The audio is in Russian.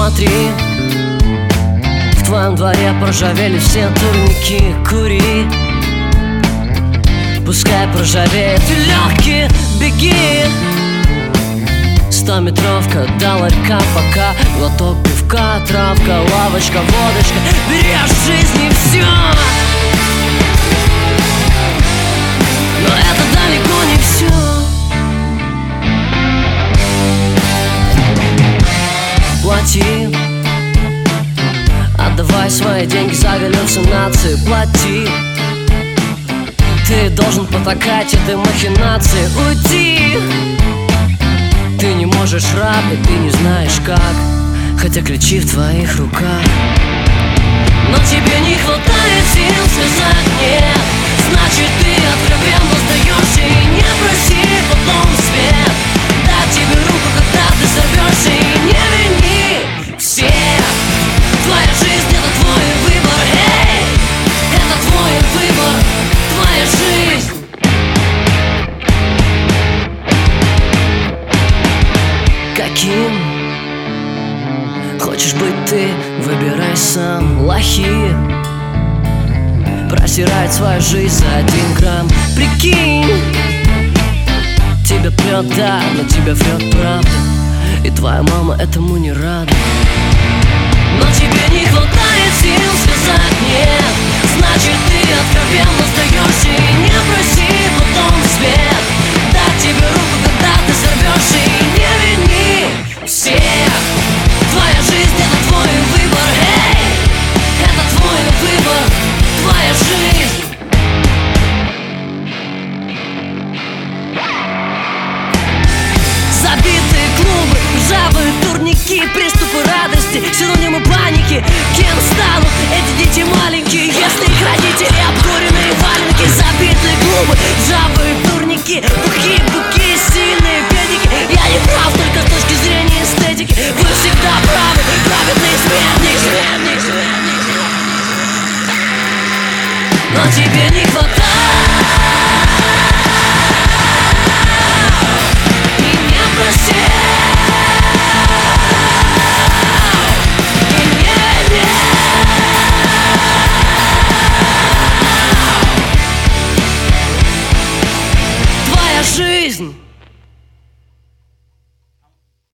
Смотри, в твоем дворе проржавели все турники. Кури, пускай проржавеет и легкий. Беги, 100-метровка до ларька, пока глоток пивка, травка, лавочка, водочка. Бери от жизни все, но это далеко не все. Плати, отдавай свои деньги за галлюцинации. Плати, ты должен потакать этой махинации. Уйди, ты не можешь рабить, ты не знаешь как, хотя ключи в твоих руках. Но тебе не хватает сил сказать нет, значит ты откровенно сдаешься. И не проси потом свет дать тебе руку, когда ты сорвешься. И не вини всех, твоя жизнь — это твой выбор. Эй, это твой выбор, твоя жизнь. Каким хочешь быть ты, выбирай сам. Лохи просирают свою жизнь за 1 грамм. Прикинь, тебя прет, да, но тебя врет правда, и твоя мама этому не рада. Но тебе не хватает сил сказать нет, значит ты откровенно сдаешься. И не проси потом свет дать тебе руку, когда ты сорвешься. И не вини всех, твоя жизнь — это твой выбор. Эй, это твой выбор, твоя жизнь. Забитые клубы, ржавые турники, приступы радости, синонимы паники. Кем станут эти дети маленькие, если их родители обкуренные валенки? Забитые клубы, ржавые турники, бухи, сильные педики. Я не прав только с точки зрения эстетики. Вы всегда правы, праведный смертник. Но тебе не хватает